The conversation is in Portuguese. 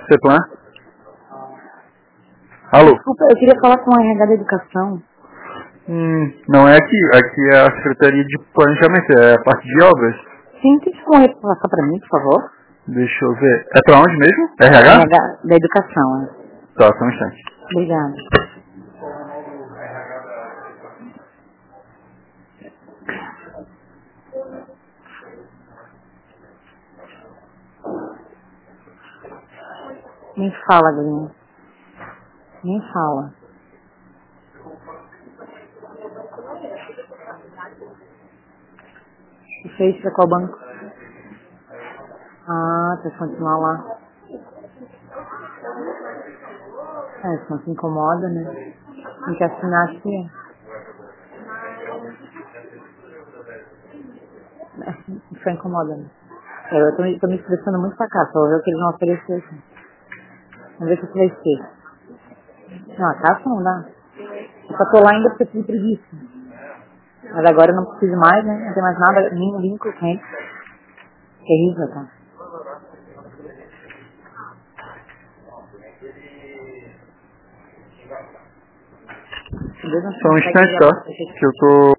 CEPLAN? Alô? Desculpa, eu queria falar com a RH da Educação. Não é aqui. Aqui é a Secretaria de Planejamento, é a parte de obras. Sim, tem como passar pra mim, por favor? Deixa eu ver. É pra onde mesmo? RH? RH da Educação, é. Tá, só um instante. Obrigada. Nem fala, Guilherme. Nem fala. E fez pra qual banco? Ah, você continuar lá. Se não se incomoda, né? Tem que assinar aqui. Não foi incomoda, né? Eu tô me expressando muito pra cá, só ver o que eles vão oferecer aqui. Vamos ver o que vai ser. Não, a caixa não dá. Eu só tô lá ainda porque eu tive preguiça. Mas agora eu não preciso mais, né? Não tem mais nada, nem vínculo com ele. Terrível, tá? Deus não Só um consegue instante ligar só, pra você. que eu tô